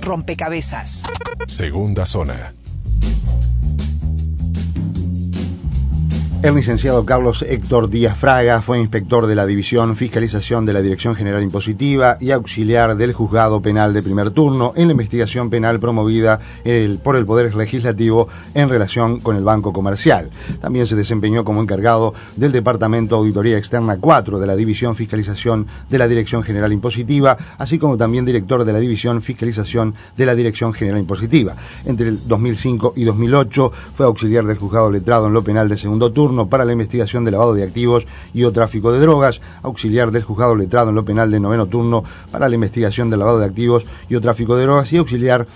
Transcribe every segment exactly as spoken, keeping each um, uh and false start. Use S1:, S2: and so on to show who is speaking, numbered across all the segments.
S1: rompecabezas.
S2: Segunda zona.
S3: El licenciado Carlos Héctor Díaz Fraga fue inspector de la División Fiscalización de la Dirección General Impositiva y auxiliar del Juzgado Penal de Primer Turno en la investigación penal promovida el, por el Poder Legislativo en relación con el Banco Comercial. También se desempeñó como encargado del Departamento Auditoría Externa cuatro de la División Fiscalización de la Dirección General Impositiva, así como también director de la División Fiscalización de la Dirección General Impositiva. Entre el dos mil cinco y dos mil ocho fue auxiliar del Juzgado Letrado en lo Penal de Segundo Turno para la investigación de lavado de activos y o tráfico de drogas, auxiliar del Juzgado Letrado en lo Penal de Noveno Turno para la investigación de lavado de activos y o tráfico de drogas y auxiliar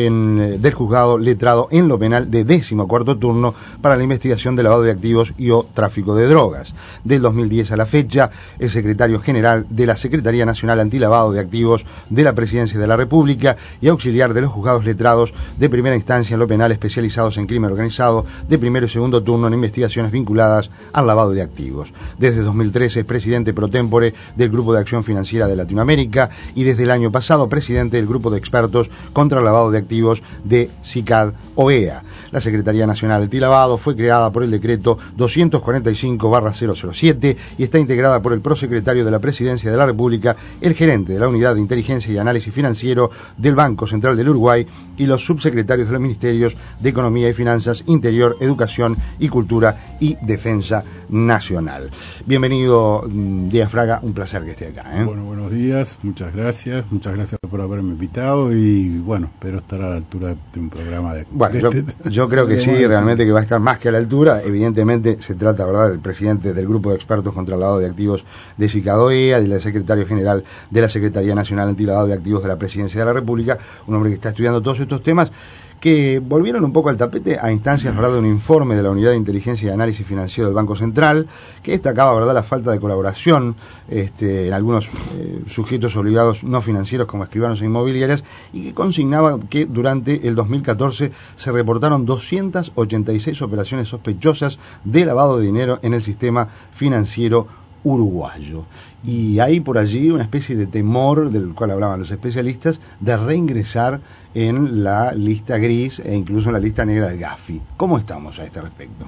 S3: en, del Juzgado Letrado en lo Penal de Décimo Cuarto Turno para la investigación de lavado de activos y o tráfico de drogas. Del dos mil diez a la fecha, es secretario general de la Secretaría Nacional Antilavado de Activos de la Presidencia de la República y auxiliar de los Juzgados Letrados de Primera Instancia en lo Penal especializados en crimen organizado de primero y segundo turno en investigaciones vinculadas al lavado de activos. Desde dos mil trece es presidente pro tempore del Grupo de Acción Financiera de Latinoamérica y desde el año pasado presidente del Grupo de Expertos contra el Lavado de Activos de SICAD O E A. La Secretaría Nacional Antilavado fue creada por el decreto doscientos cuarenta y cinco barra cero cero siete y está integrada por el prosecretario de la Presidencia de la República, el gerente de la Unidad de Inteligencia y Análisis Financiero del Banco Central del Uruguay y los subsecretarios de los Ministerios de Economía y Finanzas, Interior, Educación y Cultura y Defensa Nacional. Bienvenido, Díaz Fraga, un placer que esté acá, ¿eh?
S4: Bueno, buenos días, muchas gracias, muchas gracias por haberme invitado y bueno, espero estar a la altura de un programa de...
S3: Bueno,
S4: de
S3: yo,
S4: este,
S3: yo creo que sí, realmente que va a estar más que a la altura. Evidentemente se trata, ¿verdad?, del presidente del Grupo de Expertos contra el Lavado de Activos de SICAD O E A, del secretario general de la Secretaría Nacional Antilavado de Activos de la Presidencia de la República, un hombre que está estudiando todos estos temas que volvieron un poco al tapete a instancias, ¿verdad?, de un informe de la Unidad de Inteligencia y Análisis Financiero del Banco Central, que destacaba, ¿verdad?, la falta de colaboración este, en algunos eh, sujetos obligados no financieros como escribanos e inmobiliarias, y que consignaba que durante el dos mil catorce se reportaron doscientas ochenta y seis operaciones sospechosas de lavado de dinero en el sistema financiero uruguayo. Y hay por allí una especie de temor, del cual hablaban los especialistas, de reingresar en la lista gris e incluso en la lista negra del Gafi. ¿Cómo estamos a este respecto?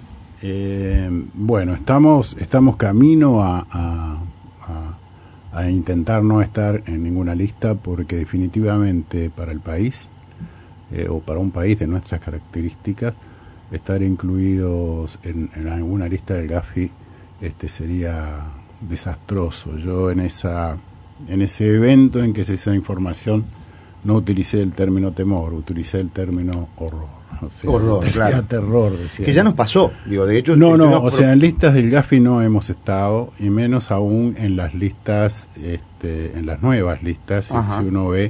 S4: Eh, bueno, estamos estamos camino a, a, a, a intentar no estar en ninguna lista porque definitivamente para el país eh, o para un país de nuestras características estar incluidos en, en alguna lista del Gafi este sería desastroso. Yo en esa en ese evento en que se hizo información no utilicé el término temor, utilicé el término horror. O sea,
S3: horror, claro.
S4: terror, decía.
S3: Que ya nos pasó, digo, de hecho...
S4: No, no, o sea, en listas del Gafi no hemos estado, y menos aún en las listas, este, en las nuevas listas, si, si uno ve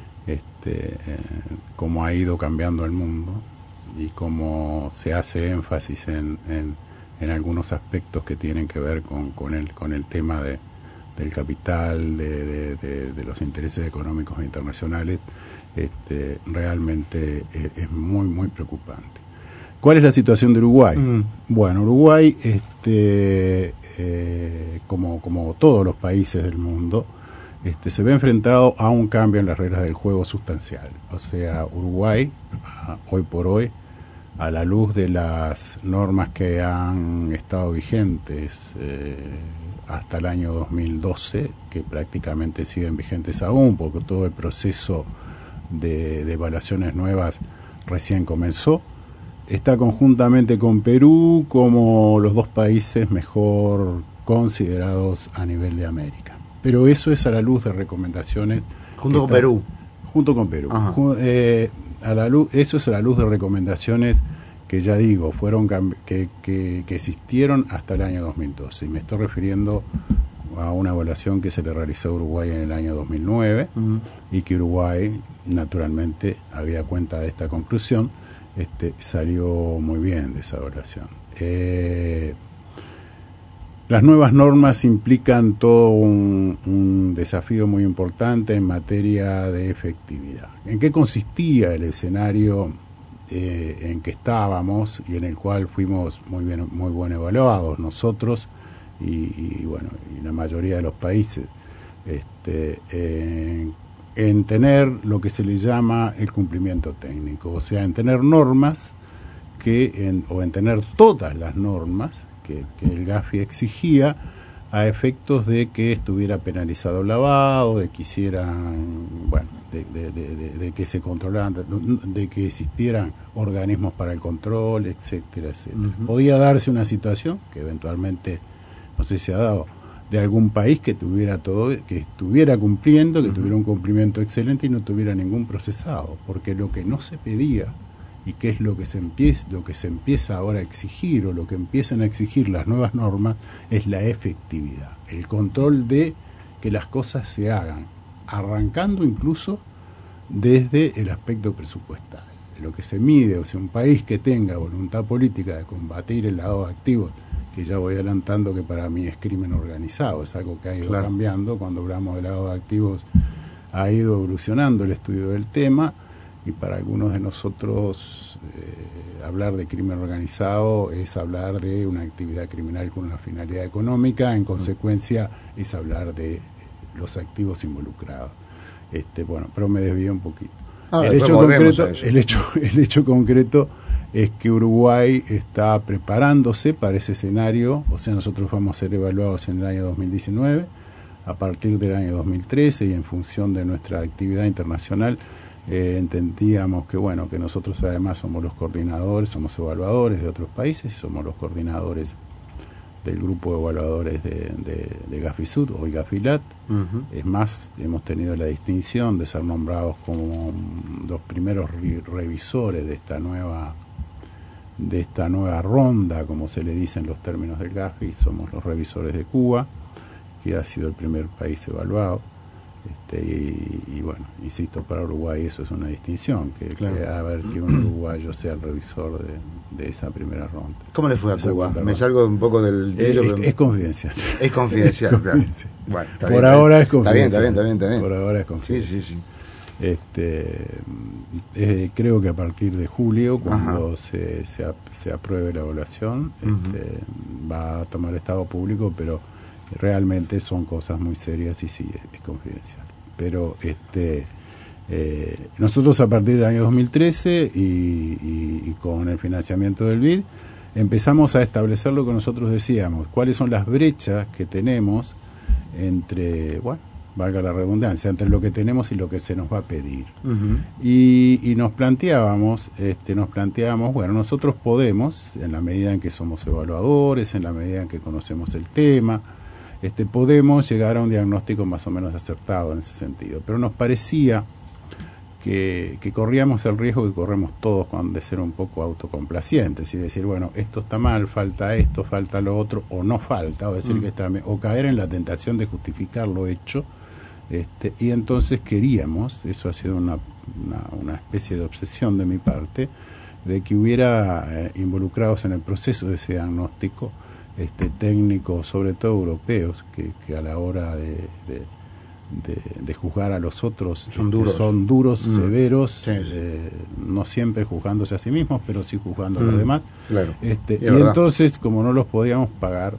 S4: este, eh, cómo ha ido cambiando el mundo y cómo se hace énfasis en, en, en algunos aspectos que tienen que ver con, con, el, con el tema de del capital, de, de, de, de los intereses económicos internacionales, este, realmente es, es muy, muy preocupante. ¿Cuál es la situación de Uruguay? Mm. Bueno, Uruguay, este, eh, como, como todos los países del mundo, este, se ve enfrentado a un cambio en las reglas del juego sustancial. O sea, Uruguay, hoy por hoy, a la luz de las normas que han estado vigentes, eh, hasta el año dos mil doce, que prácticamente siguen vigentes aún, porque todo el proceso de, de evaluaciones nuevas recién comenzó. Está conjuntamente con Perú como los dos países mejor considerados a nivel de América. Pero eso es a la luz de recomendaciones.
S3: Junto con
S4: están,
S3: Perú.
S4: Junto con Perú. Ju, eh, a la luz, eso es a la luz de recomendaciones que ya digo, fueron que, que, que existieron hasta el año dos mil doce. Y me estoy refiriendo a una evaluación que se le realizó a Uruguay en el año dos mil nueve, uh-huh. y que Uruguay, naturalmente, habida cuenta de esta conclusión, este, salió muy bien de esa evaluación. Eh, las nuevas normas implican todo un, un desafío muy importante en materia de efectividad. ¿En qué consistía el escenario Eh, en que estábamos y en el cual fuimos muy bien, muy bien evaluados nosotros y, y bueno, y la mayoría de los países? Este, eh, en tener lo que se le llama el cumplimiento técnico, o sea, en tener normas que en, o en tener todas las normas que, que el Gafi exigía a efectos de que estuviera penalizado el lavado, de que hicieran, bueno, de, de, de, de, de que se controlaran, de, de que existieran organismos para el control, etcétera, etcétera. Uh-huh. Podía darse una situación que eventualmente, no sé si se ha dado, de algún país que tuviera todo, que estuviera cumpliendo, que uh-huh. tuviera un cumplimiento excelente y no tuviera ningún procesado, porque lo que no se pedía y que es lo que se empieza, lo que se empieza ahora a exigir o lo que empiezan a exigir las nuevas normas es la efectividad, el control de que las cosas se hagan, arrancando incluso desde el aspecto presupuestal. Lo que se mide, o sea, un país que tenga voluntad política de combatir el lavado de activos, que ya voy adelantando que para mí es crimen organizado, es algo que ha ido claro. cambiando, cuando hablamos de lavado de activos ha ido evolucionando el estudio del tema, y para algunos de nosotros eh, hablar de crimen organizado es hablar de una actividad criminal con una finalidad económica, en consecuencia es hablar de los activos involucrados. Este, bueno, pero me desvío un poquito. Ah, el, hecho concreto, el, hecho, el hecho concreto es que Uruguay está preparándose para ese escenario, o sea, nosotros vamos a ser evaluados en el año dos mil diecinueve, a partir del año dos mil trece y en función de nuestra actividad internacional. Eh, entendíamos que bueno que nosotros además somos los coordinadores, somos evaluadores de otros países y somos los coordinadores del grupo de evaluadores de, de, de Gafisud, hoy Gafilat. Uh-huh. Es más, hemos tenido la distinción de ser nombrados como los primeros re- revisores de esta nueva de esta nueva ronda, como se le dice en los términos del Gafi. Somos los revisores de Cuba, que ha sido el primer país evaluado. Este, y, y bueno, insisto, para Uruguay eso es una distinción, que, claro. que a ver que un uruguayo sea el revisor de, de esa primera ronda.
S3: ¿Cómo le fue a Cuba? Me salgo un poco del...
S4: Es, es, es confidencial.
S3: Es confidencial, es claro. Bueno,
S4: Por bien, ahora es confidencial.
S3: Está bien, está bien, está bien.
S4: Por ahora es confidencial.
S3: Sí, sí, sí.
S4: Este, eh, creo que a partir de julio, cuando se, se, se apruebe la evaluación, uh-huh. este, va a tomar estado público, pero realmente son cosas muy serias y sí, es, es confidencial. Pero este eh, nosotros a partir del año dos mil trece y, y, y con el financiamiento del B I D empezamos a establecer lo que nosotros decíamos, cuáles son las brechas que tenemos entre, bueno, valga la redundancia, entre lo que tenemos y lo que se nos va a pedir. Uh-huh. Y, y nos planteábamos, este, nos planteábamos, bueno, nosotros podemos, en la medida en que somos evaluadores, en la medida en que conocemos el tema, Este, podemos llegar a un diagnóstico más o menos acertado en ese sentido, pero nos parecía que, que corríamos el riesgo que corremos todos cuando de ser un poco autocomplacientes y decir, bueno, esto está mal, falta esto, falta lo otro, o no falta, o decir mm. que está o caer en la tentación de justificar lo hecho, este, y entonces queríamos, eso ha sido una, una, una especie de obsesión de mi parte, de que hubiera eh, involucrados en el proceso de ese diagnóstico Este, técnicos, sobre todo europeos, que, que a la hora de, de, de, de juzgar a los otros
S3: son
S4: este,
S3: duros,
S4: son duros mm. severos,
S3: sí.
S4: eh, no siempre juzgándose a sí mismos, pero sí juzgando mm. a los demás.
S3: Claro.
S4: Este, y
S3: verdad.
S4: entonces, como no los podíamos pagar,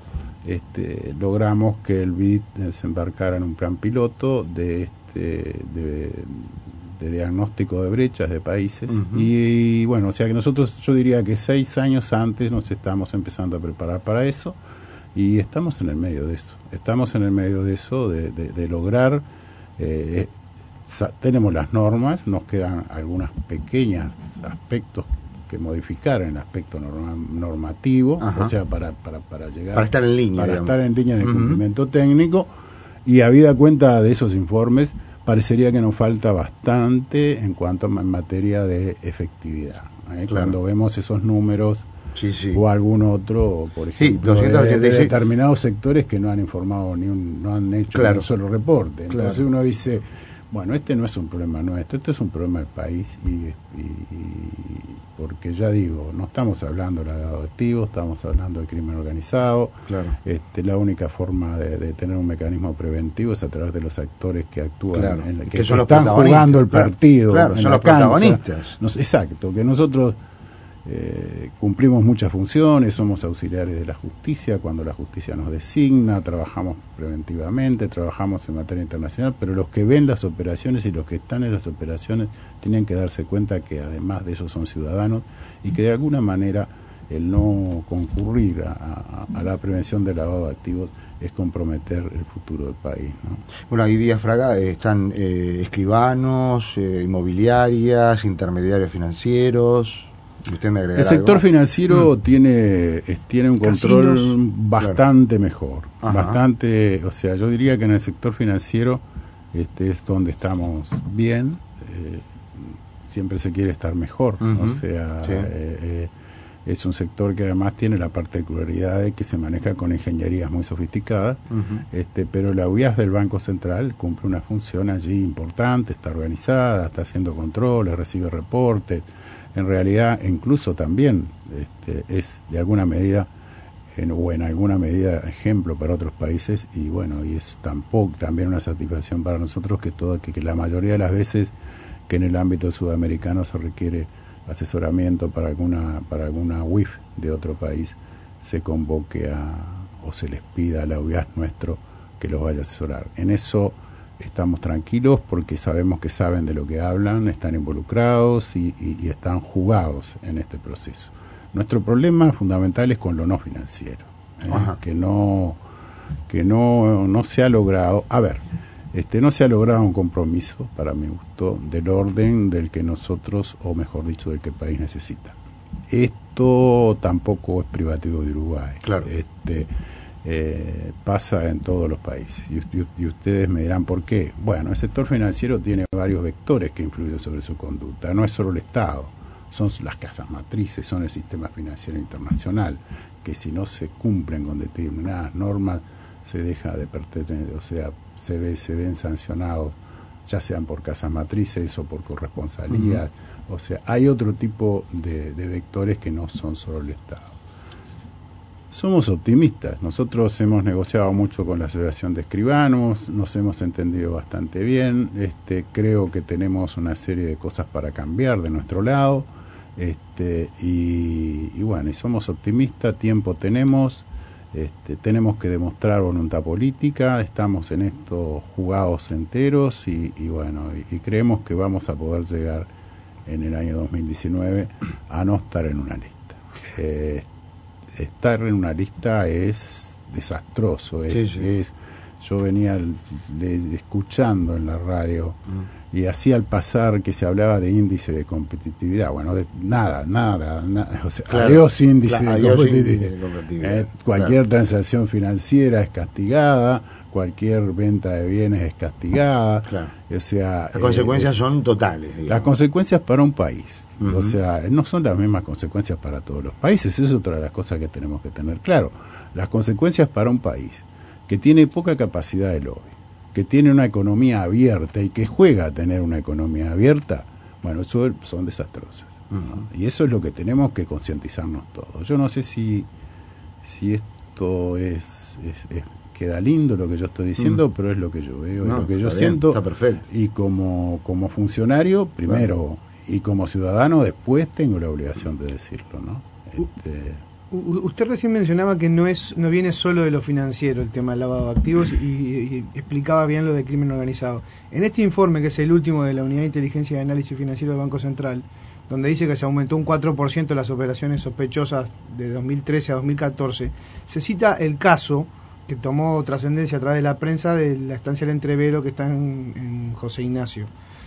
S4: este, logramos que el B I D se embarcara en un plan piloto de este de, de diagnóstico de brechas de países uh-huh. y, y bueno, o sea que nosotros, yo diría que seis años antes nos estamos empezando a preparar para eso y estamos en el medio de eso, estamos en el medio de eso, de, de, de lograr, eh, sa- tenemos las normas, nos quedan algunos pequeños aspectos que modificar en el aspecto norma, normativo, Ajá. o sea, para, para, para llegar...
S3: Para estar en línea.
S4: Para
S3: digamos.
S4: estar en línea en el
S3: uh-huh. cumplimiento
S4: técnico, y habida cuenta de esos informes, parecería que nos falta bastante en cuanto a en materia de efectividad. ¿eh? Claro. Cuando vemos esos números
S3: sí, sí.
S4: o algún otro, por ejemplo,
S3: sí,
S4: de, de determinados sectores que no han informado ni un, no han hecho claro. ni un solo reporte. Entonces claro. uno dice, bueno, este no es un problema nuestro, este es un problema del país y, y, y porque ya digo, no estamos hablando de lavado de activos, estamos hablando de crimen organizado.
S3: Claro.
S4: Este, la única forma de, de tener un mecanismo preventivo es a través de los actores que actúan,
S3: claro.
S4: en la, que,
S3: que, son
S4: que están jugando el partido.
S3: Claro,
S4: en
S3: son
S4: la
S3: los
S4: cancha.
S3: protagonistas.
S4: Nos, exacto, que nosotros Eh, cumplimos muchas funciones, somos auxiliares de la justicia cuando la justicia nos designa, trabajamos preventivamente, trabajamos en materia internacional, pero los que ven las operaciones y los que están en las operaciones tienen que darse cuenta que además de eso son ciudadanos y que de alguna manera el no concurrir a, a, a la prevención del lavado de activos es comprometer el futuro del país, ¿no?
S3: Bueno, ahí Díaz Fraga eh, están eh, escribanos, eh, inmobiliarias, intermediarios financieros. ¿Usted me
S4: el sector
S3: algo?
S4: financiero mm. tiene es, tiene un control
S3: Casinos,
S4: bastante claro. mejor,
S3: Ajá. bastante,
S4: o sea, yo diría que en el sector financiero este es donde estamos bien, eh, siempre se quiere estar mejor, uh-huh. o sea, sí. eh, eh, es un sector que además tiene la particularidad de que se maneja con ingenierías muy sofisticadas, uh-huh. este, pero la U I A S del Banco Central cumple una función allí importante, está organizada, está haciendo controles, recibe reportes. En realidad, incluso también este, es de alguna medida, en, o en alguna medida, ejemplo para otros países, y bueno, y es tampoco también una satisfacción para nosotros que todo que, que la mayoría de las veces que en el ámbito sudamericano se requiere asesoramiento para alguna para alguna U I F de otro país, se convoque a o se les pida a la U I A S nuestro que los vaya a asesorar. En eso estamos tranquilos porque sabemos que saben de lo que hablan, están involucrados y, y, y están jugados en este proceso. Nuestro problema fundamental es con lo no financiero, ¿eh? que no que no no se ha logrado, a ver, este no se ha logrado un compromiso, para mi gusto, del orden del que nosotros, o mejor dicho, del que el país necesita. Esto tampoco es privativo de Uruguay.
S3: Claro.
S4: Este, Eh, pasa en todos los países y, y, y ustedes me dirán por qué. Bueno, el sector financiero tiene varios vectores que influyen sobre su conducta, no es solo el Estado, son las casas matrices, son el sistema financiero internacional, que si no se cumplen con determinadas normas se deja de pertenecer, o sea, se ve, se ven sancionados, ya sean por casas matrices o por corresponsalías, uh-huh. o sea, hay otro tipo de, de vectores que no son solo el Estado. Somos optimistas, nosotros hemos negociado mucho con la Asociación de Escribanos, nos hemos entendido bastante bien, este, creo que tenemos una serie de cosas para cambiar de nuestro lado, este, y, y bueno, y somos optimistas, tiempo tenemos, este, tenemos que demostrar voluntad política, estamos en estos jugados enteros y, y bueno, y, y creemos que vamos a poder llegar en el año dos mil diecinueve a no estar en una lista. Eh, estar en una lista es desastroso, es, sí, sí. es yo venía le, escuchando en la radio mm. y así al pasar que se hablaba de índice de competitividad, bueno, de, nada, nada, nada, o sea, claro, adiós índice claro, de adiós competitividad, índice de competitividad. Eh, cualquier claro. transacción financiera es castigada, cualquier venta de bienes es castigada, claro. o sea,
S3: las eh, consecuencias eh, son totales, digamos.
S4: Las consecuencias para un país, uh-huh. o sea, no son las mismas consecuencias para todos los países, eso es otra de las cosas que tenemos que tener claro. Las consecuencias para un país que tiene poca capacidad de lobby, que tiene una economía abierta y que juega a tener una economía abierta, bueno, eso son desastrosas, uh-huh. ¿no? Y eso es lo que tenemos que concientizarnos todos. Yo no sé si si esto es, es, es queda lindo lo que yo estoy diciendo, mm. pero es lo que yo veo, no, es lo que yo bien, siento.
S3: Está perfecto.
S4: Y como, como funcionario, primero, claro. y como ciudadano, después tengo la obligación de decirlo, ¿no? Este...
S1: U- usted recién mencionaba que no es no viene solo de lo financiero el tema del lavado de activos y, y, y explicaba bien lo del crimen organizado. En este informe, que es el último de la Unidad de Inteligencia y Análisis Financiero del Banco Central, donde dice que se aumentó un cuatro por ciento las operaciones sospechosas de dos mil trece a dos mil catorce, se cita el caso que tomó trascendencia a través de la prensa de la estancia del Entrevero que está en, en José Ignacio,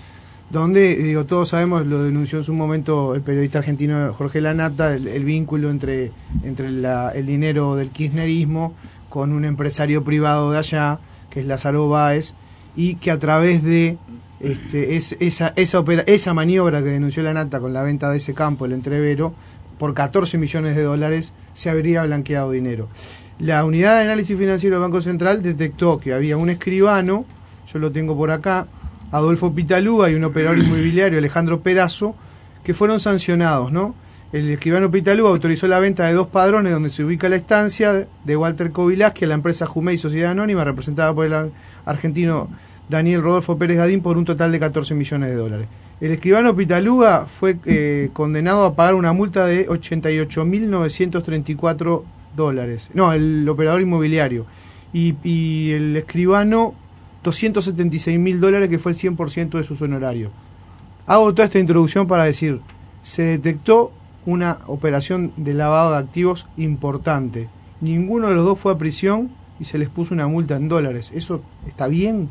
S1: donde, digo, todos sabemos, lo denunció en su momento el periodista argentino Jorge Lanata, el, el vínculo entre, entre la, el dinero del kirchnerismo con un empresario privado de allá, que es Lázaro Báez, y que a través de este, es, esa, esa, opera, esa maniobra que denunció Lanata con la venta de ese campo, el Entrevero, por catorce millones de dólares se habría blanqueado dinero. La Unidad de Análisis Financiero del Banco Central detectó que había un escribano, yo lo tengo por acá, Adolfo Pitalúa, y un operador inmobiliario, Alejandro Perazo, que fueron sancionados, ¿no? El escribano Pitalúa autorizó la venta de dos padrones donde se ubica la estancia de Walter Kovilás, que la empresa Jumey Sociedad Anónima, representada por el argentino Daniel Rodolfo Pérez Gadín por un total de catorce millones de dólares. El escribano Pitaluga fue eh, condenado a pagar una multa de ochenta y ocho mil novecientos treinta y cuatro dólares. No, el operador inmobiliario. Y, y el escribano doscientos setenta y seis mil dólares, que fue el cien por ciento de su honorario. Hago toda esta introducción para decir, se detectó una operación de lavado de activos importante. Ninguno de los dos fue a prisión y se les puso una multa en dólares. ¿Eso está bien?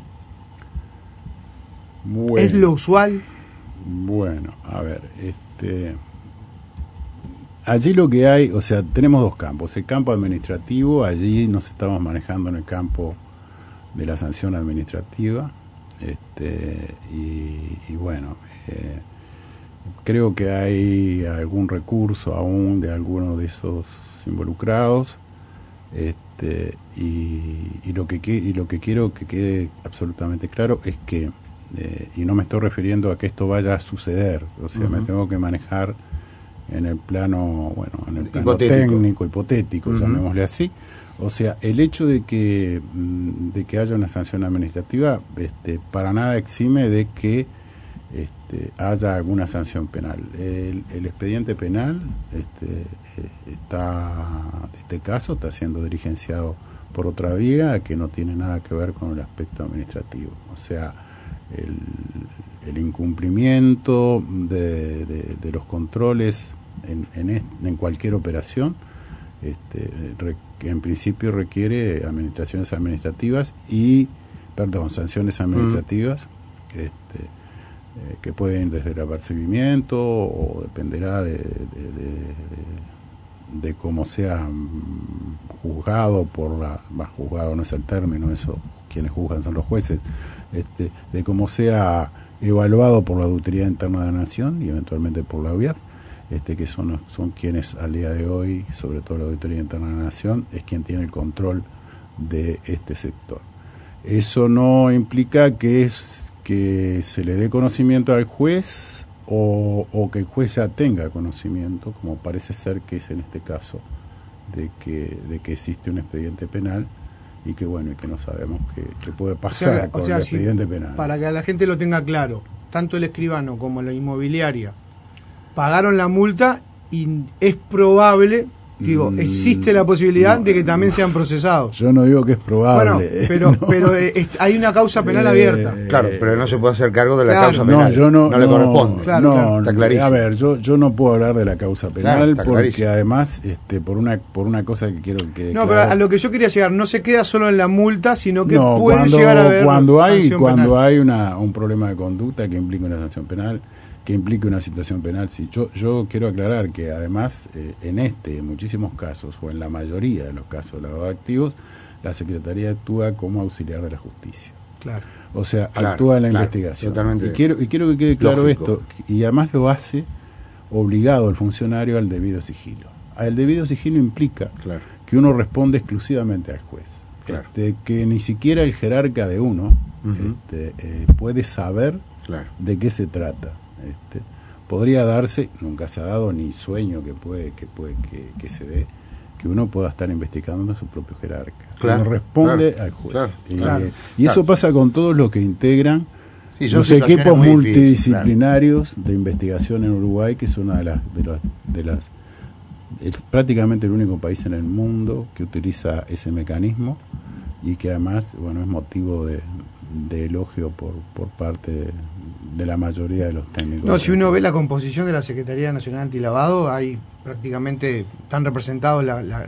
S4: Bueno,
S1: ¿Es lo usual?
S4: Bueno, a ver, este, allí lo que hay, o sea, tenemos dos campos. El campo administrativo, allí nos estamos manejando en el campo de la sanción administrativa, este, y, y bueno, eh, creo que hay algún recurso aún de alguno de esos involucrados, este, y, y lo que y lo que quiero que quede absolutamente claro es que Eh, y no me estoy refiriendo a que esto vaya a suceder, o sea, uh-huh. me tengo que manejar en el plano, bueno, en el plano hipotético. técnico, hipotético, uh-huh. llamémosle así. O sea, el hecho de que de que haya una sanción administrativa, este, para nada exime de que este, haya alguna sanción penal. El, el expediente penal, este, está, este caso está siendo diligenciado por otra vía que no tiene nada que ver con el aspecto administrativo. O sea, El, el incumplimiento de, de, de los controles en, en, en cualquier operación, este, re, que en principio requiere administraciones administrativas y, perdón, sanciones administrativas, mm. este, eh, que pueden ir desde el apercibimiento o dependerá de, de, de, de, de cómo sea juzgado por la, más juzgado no es el término, eso quienes juzgan son los jueces, este, de cómo sea evaluado por la Auditoría Interna de la Nación y eventualmente por la U I A D, este, que son, son quienes al día de hoy, sobre todo la Auditoría Interna de la Nación, es quien tiene el control de este sector. Eso no implica que, es, que se le dé conocimiento al juez o, o que el juez ya tenga conocimiento, como parece ser que es en este caso, de que, de que existe un expediente penal y que bueno, y que no sabemos qué, qué puede pasar, o sea, con o sea, el expediente si, penal.
S1: Para que la gente lo tenga claro, tanto el escribano como la inmobiliaria pagaron la multa y es probable, digo, mm, existe la posibilidad no, de que también no, sean procesados.
S4: Yo no digo que es probable.
S1: Bueno, pero, no. pero eh, hay una causa penal eh, abierta.
S3: Claro, pero no se puede hacer cargo de la
S1: claro,
S3: causa penal.
S4: No, yo no,
S3: no le corresponde.
S1: Claro,
S4: no,
S1: claro.
S3: Está clarísimo.
S4: A ver, yo yo no puedo hablar de la causa penal
S3: claro,
S4: porque
S3: clarísimo.
S4: además, este, por una por una cosa que quiero que
S1: no,
S4: claro,
S1: pero a lo que yo quería llegar no se queda solo en la multa, sino que
S4: no,
S1: puede
S4: cuando,
S1: llegar a haber
S4: cuando hay
S1: sanción
S4: cuando
S1: penal.
S4: hay una un problema de conducta que implica una sanción penal, que implique una situación penal. Sí, yo yo quiero aclarar que además eh, en este, en muchísimos casos, o en la mayoría de los casos de lavado de activos, la Secretaría actúa como auxiliar de la justicia.
S1: Claro.
S4: O sea,
S3: claro,
S4: actúa en la
S3: claro,
S4: investigación.
S3: totalmente
S4: Y quiero, y quiero que quede claro
S3: lógico.
S4: esto, y además lo hace obligado el funcionario al debido sigilo. El debido sigilo implica
S3: claro.
S4: que uno responde exclusivamente al juez.
S3: Claro.
S4: Este, que ni siquiera el jerarca de uno uh-huh. este, eh, puede saber
S3: claro.
S4: de qué se trata. Este, podría darse, nunca se ha dado ni sueño que puede que puede que, que se dé, que uno pueda estar investigando a su propio jerarca.
S3: Claro,
S4: uno responde
S3: claro,
S4: al juez.
S3: Claro,
S4: y,
S3: claro,
S4: y claro. eso pasa con todos los que integran
S3: sí,
S4: los equipos multidisciplinarios difícil, claro. de investigación en Uruguay, que es una de las de las, de las es prácticamente el único país en el mundo que utiliza ese mecanismo y que además, bueno, es motivo de, de elogio por por parte de, de la mayoría de los técnicos.
S1: No, si uno ve la composición de la Secretaría Nacional Antilavado, hay prácticamente, están representados la, la,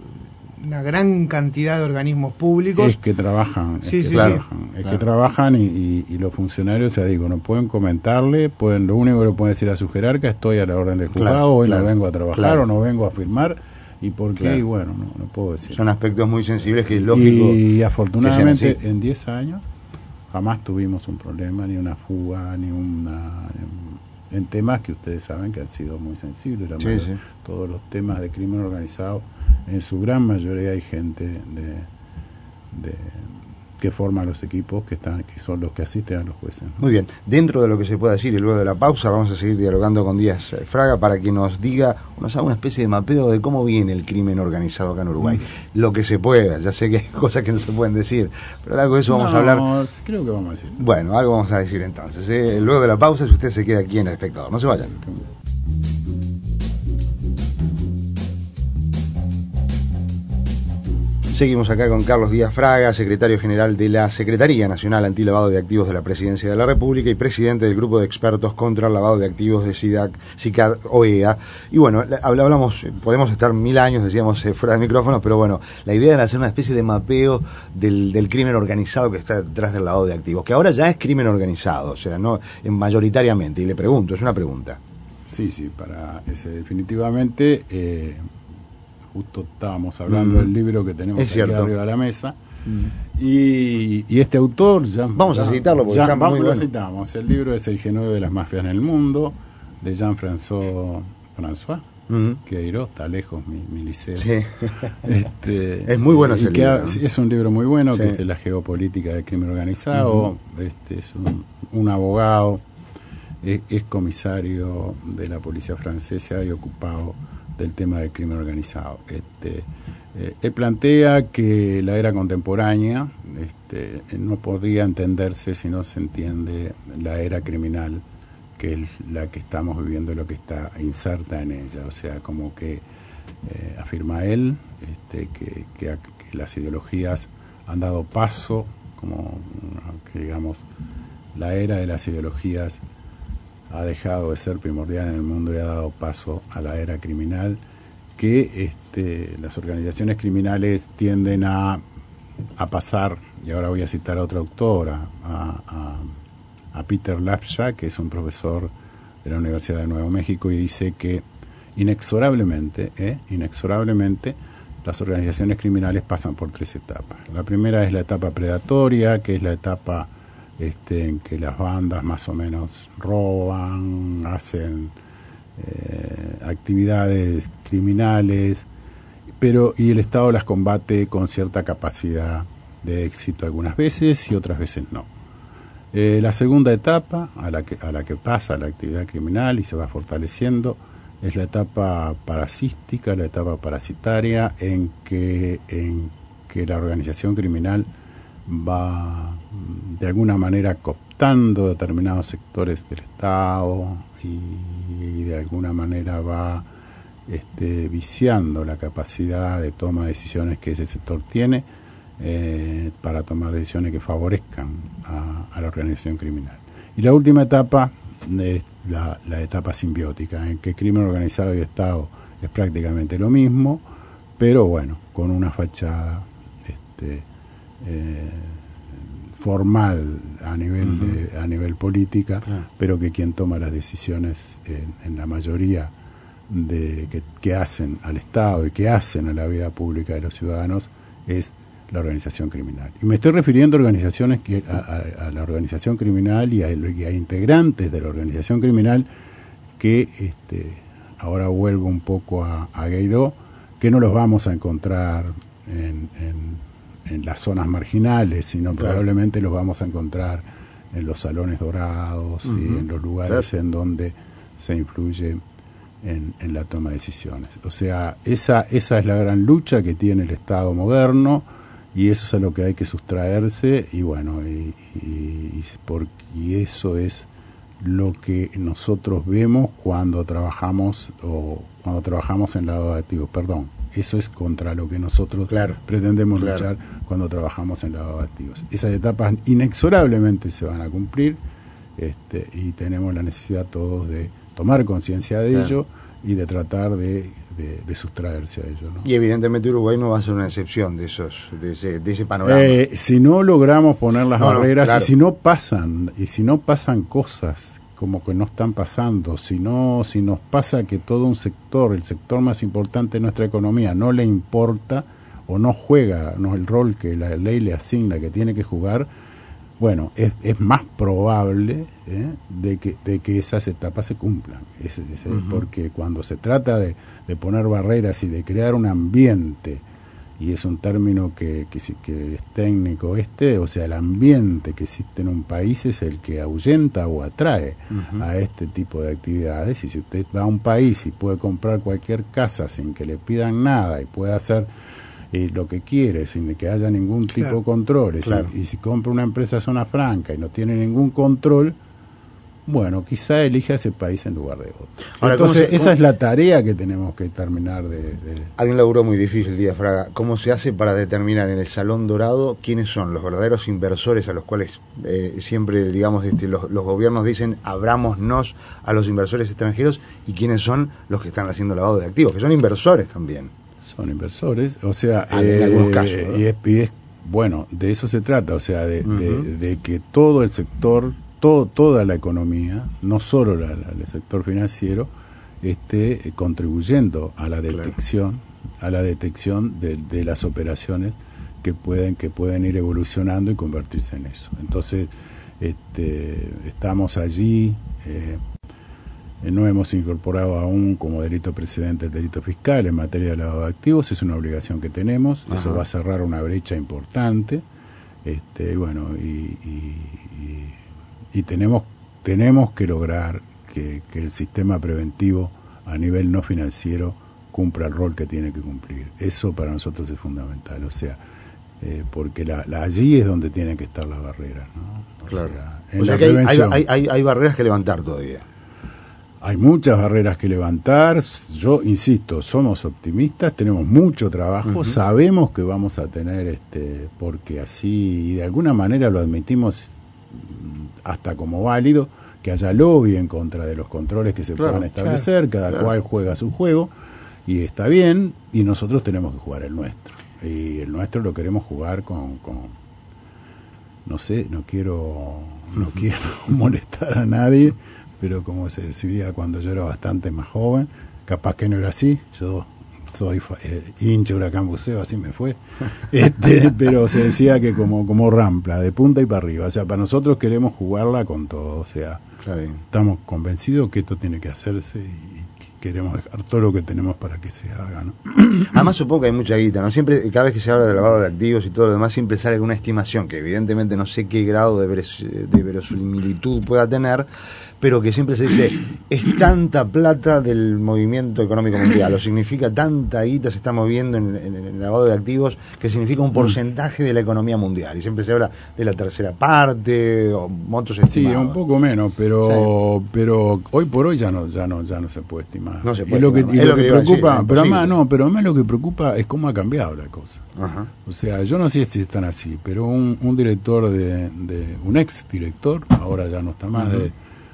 S1: una gran cantidad de organismos públicos.
S4: Es que trabajan,
S1: sí,
S4: es que
S1: sí,
S4: trabajan,
S1: sí.
S4: es
S3: claro.
S4: que trabajan y, y, y los funcionarios, ya digo, no pueden comentarle, pueden lo único que le pueden decir a su jerarca, estoy a la orden del juzgado,
S3: claro,
S4: hoy
S3: claro,
S4: no vengo a trabajar
S3: claro.
S4: o no vengo a firmar, y por qué,
S3: claro.
S4: y bueno, no, no puedo decir.
S3: Son aspectos muy sensibles que es lógico.
S4: Y afortunadamente
S3: que
S4: en diez años jamás tuvimos un problema, ni una fuga, ni una... en temas que ustedes saben que han sido muy sensibles. La
S3: sí,
S4: mayor,
S3: sí.
S4: Todos los temas de crimen organizado, en su gran mayoría hay gente de, de, que forman los equipos que están que son los que asisten a los jueces, ¿no?
S3: Muy bien, dentro de lo que se pueda decir y luego de la pausa vamos a seguir dialogando con Díaz Fraga para que nos diga, nos haga una especie de mapeo de cómo viene el crimen organizado acá en Uruguay. Mm. Lo que se pueda, ya sé que hay cosas que no se pueden decir, pero algo de eso vamos
S4: no,
S3: a hablar.
S4: Creo que vamos a decir.
S3: Bueno, algo vamos a decir entonces. ¿eh? Luego de la pausa, si usted se queda aquí en El Espectador, no se vayan. Seguimos acá con Carlos Díaz Fraga, secretario general de la Secretaría Nacional Antilavado de Activos de la Presidencia de la República y presidente del Grupo de Expertos contra el Lavado de Activos de SIDAC, SICAD, O E A. Y bueno, hablamos, podemos estar mil años, decíamos, eh, fuera de micrófonos, pero bueno, la idea era hacer una especie de mapeo del, del crimen organizado que está detrás del lavado de activos, que ahora ya es crimen organizado, o sea, no mayoritariamente. Y le pregunto, es una pregunta.
S4: Sí, sí, para ese definitivamente... Eh, justo estábamos hablando mm. del libro que tenemos
S3: es
S4: aquí
S3: cierto.
S4: arriba de la mesa. Mm. Y, y este autor, ya,
S3: vamos
S4: ya,
S3: a citarlo porque
S4: ya,
S3: está
S4: vamos,
S3: muy
S4: lo
S3: bueno.
S4: citamos. El libro es El G nueve de las mafias en el mundo, de Jean-François François, mm. Queiroz, está lejos mi, mi liceo.
S3: Sí.
S4: Este,
S3: es muy bueno ese libro.
S4: Ha, ¿no? Es un libro muy bueno,
S3: sí.
S4: que es de la geopolítica del crimen organizado. Mm. Este es un, un abogado, es, es comisario de la policía francesa y ocupado del tema del crimen organizado. Este, eh, él plantea que la era contemporánea este, no podría entenderse si no se entiende la era criminal, que es la que estamos viviendo y lo que está inserta en ella. O sea, como que eh, afirma él este, que, que, que las ideologías han dado paso, como que digamos, la era de las ideologías ha dejado de ser primordial en el mundo y ha dado paso a la era criminal, que este, las organizaciones criminales tienden a, a pasar, y ahora voy a citar a otra autora, a, a, a Peter Lapsha, que es un profesor de la Universidad de Nuevo México, y dice que inexorablemente, eh, inexorablemente, las organizaciones criminales pasan por tres etapas. La primera es la etapa predatoria, que es la etapa Este, en que las bandas más o menos roban, hacen eh, actividades criminales, pero y el Estado las combate con cierta capacidad de éxito algunas veces y otras veces no. Eh, la segunda etapa a la que a la que pasa la actividad criminal y se va fortaleciendo es la etapa parasítica, la etapa parasitaria, en que en que la organización criminal va de alguna manera cooptando determinados sectores del Estado y, y de alguna manera va este, viciando la capacidad de toma de decisiones que ese sector tiene eh, para tomar decisiones que favorezcan a, a la organización criminal. Y la última etapa es la, la etapa simbiótica, en que crimen organizado y Estado es prácticamente lo mismo, pero bueno, con una fachada este, Eh, formal a nivel uh-huh. de, a nivel política, claro. Pero que quien toma las decisiones en, en la mayoría de que, que hacen al Estado y que hacen a la vida pública de los ciudadanos es la organización criminal. Y me estoy refiriendo a organizaciones que a, a, a la organización criminal y a, y a integrantes de la organización criminal que este, ahora vuelvo un poco a, a Guaidó, que no los vamos a encontrar en, en en las zonas marginales, sino claro. Probablemente los vamos a encontrar en los salones dorados uh-huh. y en los lugares claro. En donde se influye en, en la toma de decisiones. O sea, esa, esa es la gran lucha que tiene el Estado moderno y eso es a lo que hay que sustraerse y bueno, y, y, y, por, y eso es lo que nosotros vemos cuando trabajamos o cuando trabajamos en lavado de activos, perdón. Eso es contra lo que nosotros claro, pretendemos claro. luchar cuando trabajamos en lavado de activos. Esas etapas inexorablemente se van a cumplir este, y tenemos la necesidad todos de tomar conciencia de claro. ello y de tratar de, de, de sustraerse a ello, ¿no?
S3: Y evidentemente Uruguay no va a ser una excepción de esos de ese, de ese panorama.
S4: Eh, si no logramos poner las no, barreras no, claro. y si no pasan y si no pasan cosas como que no están pasando, si no, si nos pasa que todo un sector, el sector más importante de nuestra economía, no le importa o no juega no el rol que la ley le asigna que tiene que jugar, bueno, es, es más probable ¿eh? de que de que esas etapas se cumplan. Es, es, uh-huh. Porque cuando se trata de, de poner barreras y de crear un ambiente y es un término que, que, que es técnico este, o sea, el ambiente que existe en un país es el que ahuyenta o atrae uh-huh. a este tipo de actividades. Y si usted va a un país y puede comprar cualquier casa sin que le pidan nada y puede hacer eh, lo que quiere sin que haya ningún tipo claro. de controles, claro. y, y si compra una empresa zona franca y no tiene ningún control, bueno, quizá elija ese país en lugar de otro. Ahora, entonces, se, esa es la tarea que tenemos que terminar de, de...
S3: Hay un laburo muy difícil, Díaz Fraga. ¿Cómo se hace para determinar en el Salón Dorado quiénes son los verdaderos inversores a los cuales eh, siempre, digamos, este, los, los gobiernos dicen abrámonos a los inversores extranjeros, y quiénes son los que están haciendo lavado de activos, que son inversores también?
S4: Son inversores, o sea,
S3: ah, eh, en algunos casos, ¿no?
S4: y, es, y es, bueno, de eso se trata, o sea, de, uh-huh. de, de que todo el sector... Todo, toda la economía, no solo la, la, el sector financiero, esté eh, contribuyendo a la detección, claro. a la detección de, de las operaciones que pueden que pueden ir evolucionando y convertirse en eso. Entonces, este, estamos allí, eh, no hemos incorporado aún como delito precedente el delito fiscal en materia de lavado de activos, es una obligación que tenemos. Ajá. Eso va a cerrar una brecha importante, este, bueno, y, y, y y tenemos tenemos que lograr que, que el sistema preventivo a nivel no financiero cumpla el rol que tiene que cumplir. Eso para nosotros es fundamental, o sea, eh, porque la, la, allí es donde tienen que estar las barreras, ¿no? O
S3: claro.
S4: sea, en
S3: o sea
S4: la
S3: que
S4: prevención,
S3: hay, hay, hay, hay barreras que levantar todavía.
S4: Hay muchas barreras que levantar. Yo insisto, somos optimistas, tenemos mucho trabajo, uh-huh. sabemos que vamos a tener, este, porque así, y de alguna manera lo admitimos hasta como válido, que haya lobby en contra de los controles que se claro, puedan establecer, claro, cada claro. cual juega su juego, y está bien, y nosotros tenemos que jugar el nuestro, y el nuestro lo queremos jugar con, con no sé, no quiero no quiero molestar a nadie, pero como se decía cuando yo era bastante más joven, capaz que no era así, yo soy eh, hincha Huracán Buceo, así me fue, este, pero se decía que como como rampla, de punta y para arriba, o sea, para nosotros queremos jugarla con todo, o sea, estamos convencidos que esto tiene que hacerse y queremos dejar todo lo que tenemos para que se haga, ¿no?
S3: Además supongo que hay mucha guita, ¿no? Siempre, cada vez que se habla de lavado de activos y todo lo demás, siempre sale alguna estimación que evidentemente no sé qué grado de, veros, de verosimilitud pueda tener, pero que siempre se dice, es tanta plata del movimiento económico mundial, o significa tanta guita se está moviendo en, en, en el lavado de activos, que significa un porcentaje de la economía mundial, y siempre se habla de la tercera parte, o montos estimados.
S4: Sí, un poco menos, pero sí. pero hoy por hoy ya no ya no ya no se puede estimar.
S3: No se puede
S4: y lo que,
S3: estimar.
S4: Y lo, lo que, que preocupa,
S3: decir,
S4: pero además no, pero además lo que preocupa es cómo ha cambiado la cosa.
S3: Ajá.
S4: O sea, yo no sé si están así, pero un, un director de, de un ex director, ahora ya no está más, uh-huh. de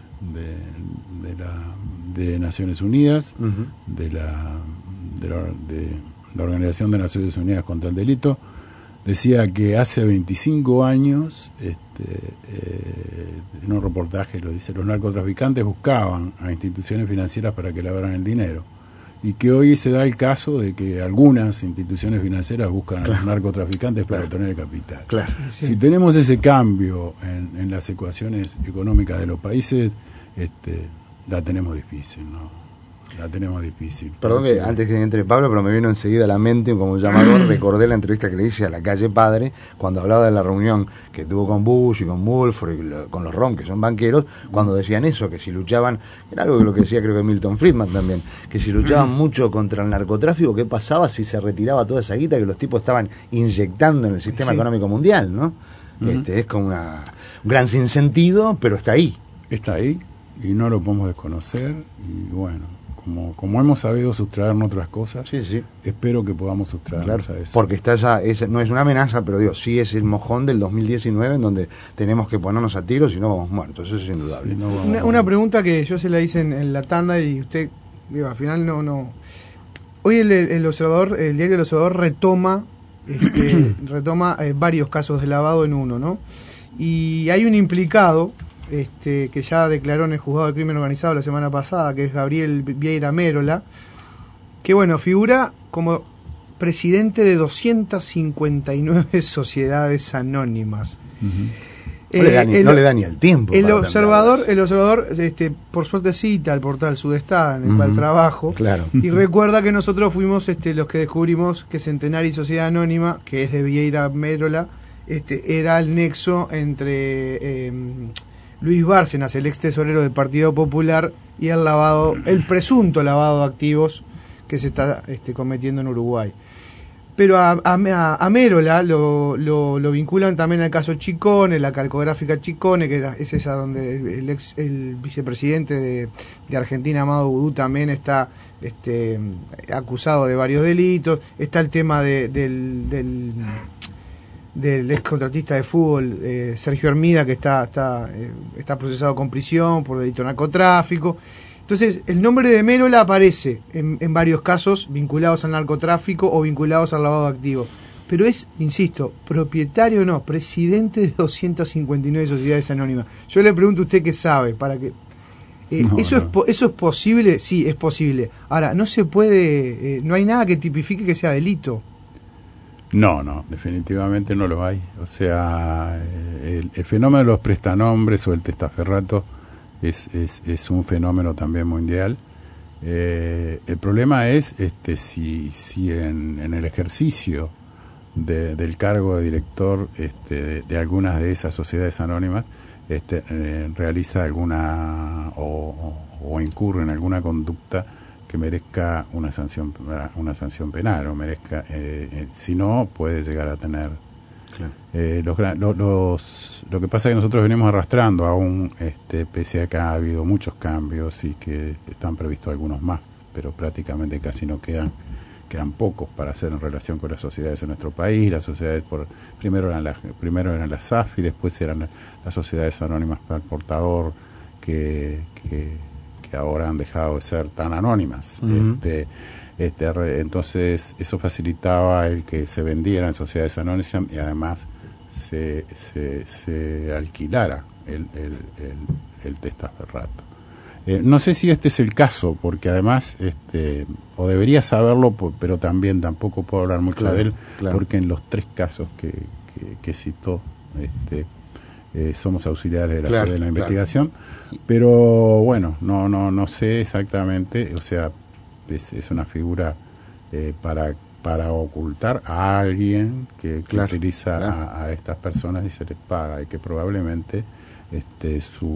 S4: De, de la de Naciones Unidas, uh-huh. de, la, de la de la Organización de Naciones Unidas contra el Delito, decía que hace veinticinco años, este, eh, en un reportaje lo dice, los narcotraficantes buscaban a instituciones financieras para que lavaran el dinero, y que hoy se da el caso de que algunas instituciones financieras buscan claro. a los narcotraficantes para claro. obtener el capital.
S3: Claro.
S4: Sí. Si tenemos ese cambio en, en las ecuaciones económicas de los países, este, la tenemos difícil, ¿no? La tenemos difícil.
S3: Perdón que antes que entre Pablo, pero me vino enseguida a la mente como llamador, recordé la entrevista que le hice a La Calle Padre, cuando hablaba de la reunión que tuvo con Bush y con Woolford y lo, con los Ron, que son banqueros, cuando decían eso, que si luchaban, era algo que lo que decía creo que Milton Friedman también, que si luchaban mucho contra el narcotráfico, ¿qué pasaba si se retiraba toda esa guita que los tipos estaban inyectando en el sistema sí. económico mundial, ¿no? Uh-huh. Este es como una, un gran sinsentido, pero está ahí.
S4: Está ahí, y no lo podemos desconocer, y bueno, como como hemos sabido sustraernos otras cosas,
S3: sí, sí.
S4: espero que podamos sustraernos
S3: claro,
S4: a eso.
S3: Porque está ya, es, no es una amenaza, pero digo, sí es el mojón del dos mil diecinueve en donde tenemos que ponernos a tiros y no vamos muertos, eso es indudable.
S4: Sí, no vamos,
S1: una, una pregunta que yo se la hice en, en la tanda y usted, digo, al final no... no. Hoy el, el Observador, el diario El Observador retoma, este, retoma eh, varios casos de lavado en uno, ¿no? Y hay un implicado... Este, que ya declaró en el juzgado de crimen organizado la semana pasada, que es Gabriel Vieira Mérola, que bueno, figura como presidente de doscientas cincuenta y nueve sociedades anónimas. Uh-huh.
S3: No, le, da ni,
S1: el,
S3: no le da ni el tiempo.
S1: El observador, el observador este, por suerte cita el portal Sudestada, en el uh-huh. cual trabajo,
S3: claro.
S1: y recuerda que nosotros fuimos este, los que descubrimos que Centenario y Sociedad Anónima, que es de Vieira Mérola, este, era el nexo entre eh, Luis Bárcenas, el ex tesorero del Partido Popular, y el lavado, el presunto lavado de activos que se está este, cometiendo en Uruguay. Pero a, a, a Mérola lo, lo, lo vinculan también al caso Chicone, la calcográfica Chicone, que era, es esa donde el ex el vicepresidente de, de Argentina, Amado Boudou, también está este, acusado de varios delitos. Está el tema de, del, del, del ex contratista de fútbol, eh, Sergio Hermida, que está, está, eh, está procesado con prisión por delito de narcotráfico. Entonces, el nombre de Mérola aparece en, en varios casos vinculados al narcotráfico o vinculados al lavado de activos. Pero es, insisto, propietario no, presidente de doscientas cincuenta y nueve sociedades anónimas. Yo le pregunto a usted qué sabe, para que... Eh, no, ¿eso, no. Es, ¿Eso es posible? Sí, es posible. Ahora, no se puede... Eh, no hay nada que tipifique que sea delito.
S4: No, no, definitivamente no lo hay. O sea, el, el fenómeno de los prestanombres o el testaferrato Es, es, es un fenómeno también mundial. Eh, el problema es este, si, si en, en el ejercicio de, del cargo de director este, de, de algunas de esas sociedades anónimas este, eh, realiza alguna o, o incurre en alguna conducta que merezca una sanción una sanción penal o merezca eh, eh, si no puede llegar a tener. Claro. Eh, los, los, los, lo que pasa es que nosotros venimos arrastrando aún, este, pese a que ha habido muchos cambios y que están previstos algunos más, pero prácticamente casi no quedan, quedan pocos para hacer en relación con las sociedades en nuestro país. Las sociedades, por primero eran las, primero eran las S A F y después eran las, las sociedades anónimas para el portador que, que, que ahora han dejado de ser tan anónimas. Uh-huh. Este, Este, entonces eso facilitaba el que se vendieran sociedades anónimas y además se, se, se alquilara el, el, el, el testaferrato. Eh, no sé si este es el caso, porque además, este, o debería saberlo, pero también tampoco puedo hablar mucho claro, de él, claro. porque en los tres casos que, que, que citó este, eh, somos auxiliares de la, claro, de la investigación, claro. pero bueno, no, no, no sé exactamente, o sea, Es, es una figura eh, para para ocultar a alguien que, que claro, utiliza claro. A, a estas personas y se les paga y que probablemente este,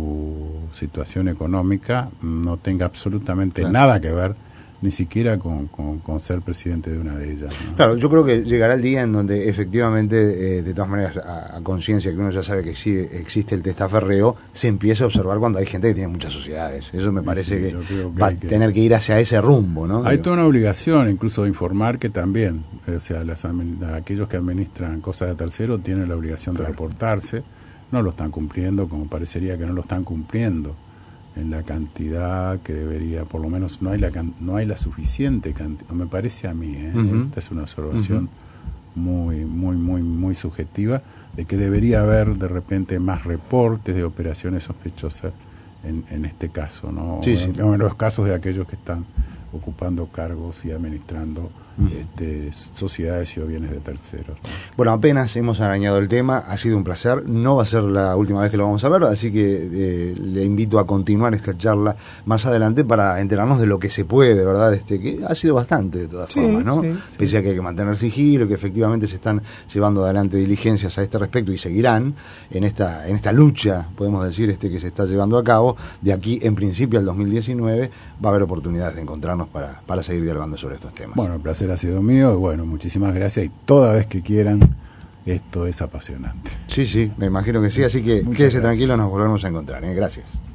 S4: su situación económica no tenga absolutamente claro. nada que ver ni siquiera con, con, con ser presidente de una de ellas, ¿no?
S3: Claro, yo creo que llegará el día en donde efectivamente, eh, de todas maneras, a, a conciencia que uno ya sabe que sí existe el testaferreo, se empieza a observar cuando hay gente que tiene muchas sociedades. Eso me parece sí, que, que va a que... tener que ir hacia ese rumbo, ¿no?
S4: Hay toda una obligación, incluso de informar que también, o sea, las, aquellos que administran cosas de tercero tienen la obligación claro. de reportarse, no lo están cumpliendo, como parecería que no lo están cumpliendo en la cantidad que debería, por lo menos no hay la no hay la suficiente cantidad, me parece a mí, ¿eh? Uh-huh. Esta es una observación uh-huh. muy muy muy muy subjetiva de que debería haber de repente más reportes de operaciones sospechosas en, en este caso, ¿no?
S3: Sí, sí.
S4: O en los casos de aquellos que están ocupando cargos y administrando uh-huh. este, sociedades y o bienes de terceros, ¿no?
S3: Bueno, apenas hemos arañado el tema, ha sido un placer, no va a ser la última vez que lo vamos a ver, así que eh, le invito a continuar esta charla más adelante para enterarnos de lo que se puede, ¿verdad? Este, que ha sido bastante de todas
S1: sí,
S3: formas, ¿no?
S1: Sí,
S3: Pese
S1: sí.
S3: a que hay que mantener sigilo, que efectivamente se están llevando adelante diligencias a este respecto y seguirán en esta en esta lucha, podemos decir, este que se está llevando a cabo, de aquí en principio al dos mil diecinueve va a haber oportunidades de encontrarnos para, para seguir dialogando sobre estos temas.
S4: Bueno, el placer ha sido mío y bueno, muchísimas gracias y toda vez que quieran, esto es apasionante.
S3: Sí, sí, me imagino que sí, así que
S4: Muchas
S3: quédese
S4: gracias.
S3: tranquilo, nos volvemos a encontrar, ¿eh? Gracias.